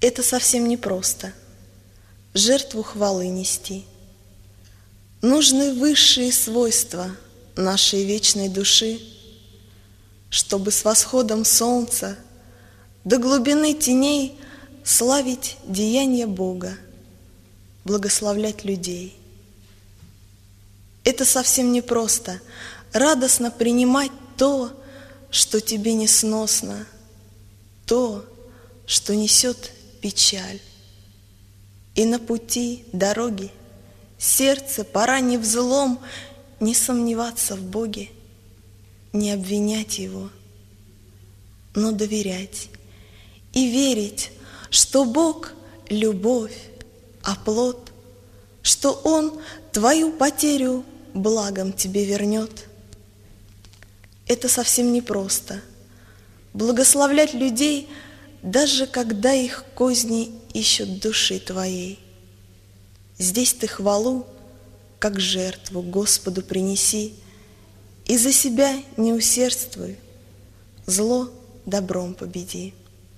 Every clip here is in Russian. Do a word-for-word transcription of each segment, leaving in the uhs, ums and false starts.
Это совсем непросто — жертву хвалы нести. Нужны высшие свойства нашей вечной души, чтобы с восходом солнца до глубины теней славить деяния Бога, благословлять людей. Это совсем непросто — радостно принимать то, что тебе несносно, то, что несет печаль. И на пути дороги сердце пора не взлом, не сомневаться в Боге, не обвинять Его, но доверять и верить, что Бог — любовь, а плод, что Он твою потерю благом тебе вернет. Это совсем непросто — благословлять людей, даже когда их козни ищут души твоей. Здесь ты хвалу, как жертву, Господу принеси, и за себя не усердствуй, зло добром победи.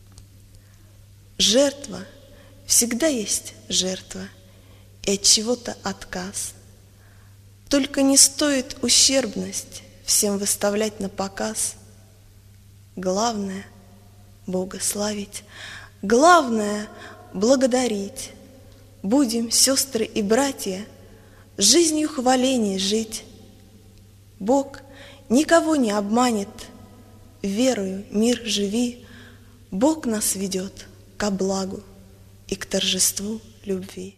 Жертва всегда есть жертва, и от чего-то отказ. Только не стоит ущербность всем выставлять на показ. Главное — Бога славить, главное — благодарить. Будем, сестры и братья, жизнью хвалений жить. Бог никого не обманет, верою мир живи. Бог нас ведет ко благу и к торжеству любви.